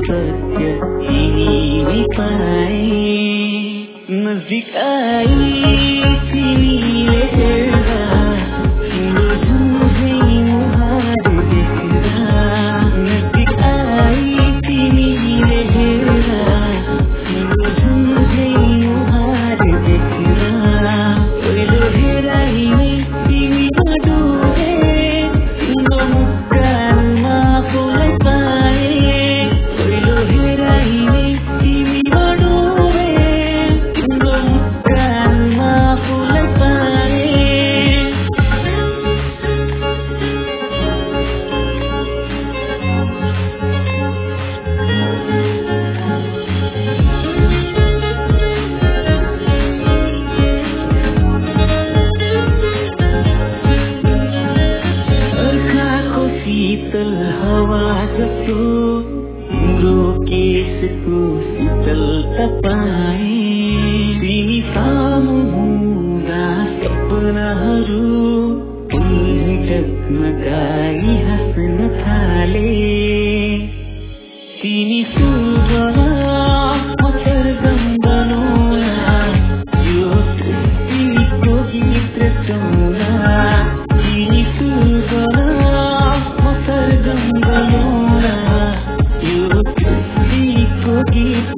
सत्य तिमीले पाए नजिक आई तिमीले हेर्दा तिम्रो जुझै मुहार देख्दा नजिक आई तिमीले हेर्दा तिम्रो जुझै मुहार देख्दा पहिलो हेराइमै तिमीमा डुबे तिम्रो मुस्कानमा आफूलाई पाए पहिलो हेराइमै तिमीमा डुबे तिम्रो मुस्कानमा आफूलाई पाए अर्काको शीतल हावा जस्तो तिम्रो केशको शीतलता पाए तिमी सामु हुँदा सपनाहरू उनी जगमगाई हाँस्न थाले तिमी सुबह म सरगम बनौला यो सृष्टिको गीत रचौला तिमी सुबह म सरगम बनौला यो सृष्टिको गीत